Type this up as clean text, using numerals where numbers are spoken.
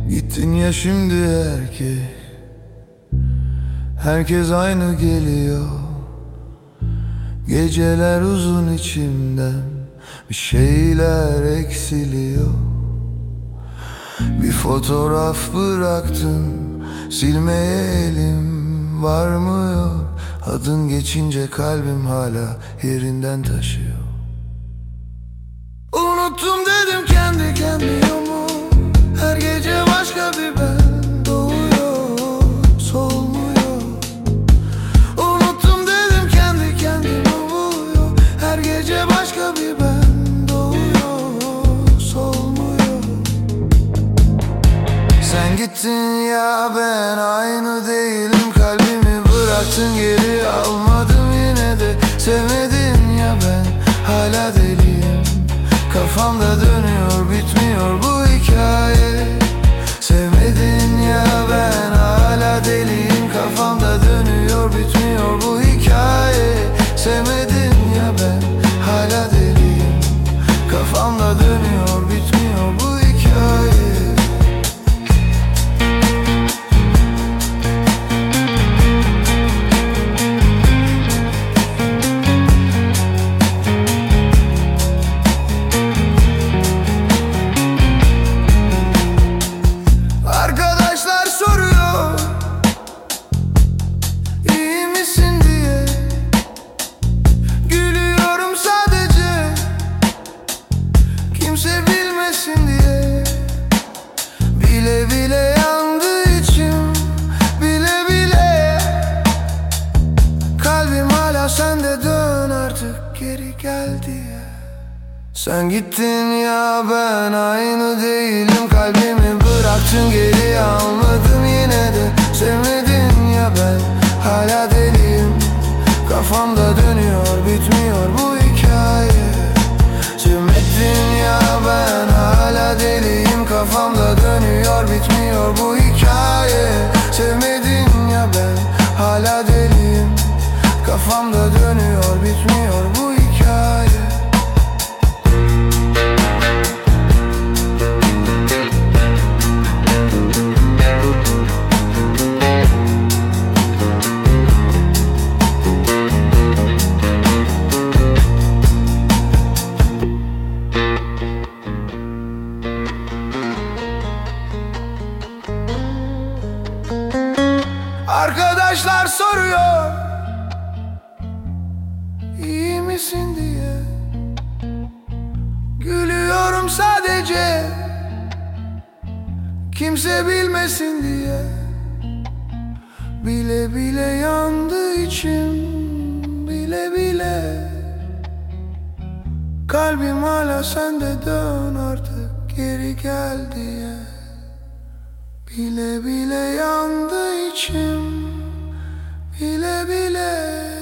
Gittin ya şimdi herkes aynı geliyor. Geceler uzun, içimden bir şeyler eksiliyor. Bir fotoğraf bıraktın, silmeye elim varmıyor. Adın geçince kalbim hala yerinden taşıyor. Unuttum dedim kendi kendime, her gece başka bir ben doğuyor, solmuyor. Unuttum dedim kendi kendime oluyor, her gece başka bir ben doğuyor, solmuyor. Sen gittin ya ben aynı değilim, kalbimi bıraktın geri almadım yine de. Sevmedin ya ben hala deliyim, kafamda dönüyor bitmiyor bu hikaye. Sevmedin ya ben hala deliyim, kafamda dönüyor bitmiyor bu hikaye. Sevmedin ya ben hala deliyim, kafamda dönüyor bitmiyor bu hikaye. Bile bile yandı içim, bile bile. Kalbim hala sende, dön artık geri gel diye. Sen gittin ya ben aynı değilim, kalbimi bıraktın geri almadım yine de. Sevmedin ya ben hala deliyim, kafamda dönüyor bitmiyor bu hikaye. Sevmedin ya ben hala deliyim, kafamda dönüyor bitmiyor bu hikaye. Sevmedin ya ben hala deliyim, kafamda dönüyor bitmiyor bu hikaye. Arkadaşlar soruyor, iyi misin diye. Gülüyorum sadece, kimse bilmesin diye. Bile bile yandı içim, bile bile. Kalbim hala sende, dön artık geri gel diye. Bile bile yandı içim, bile bile.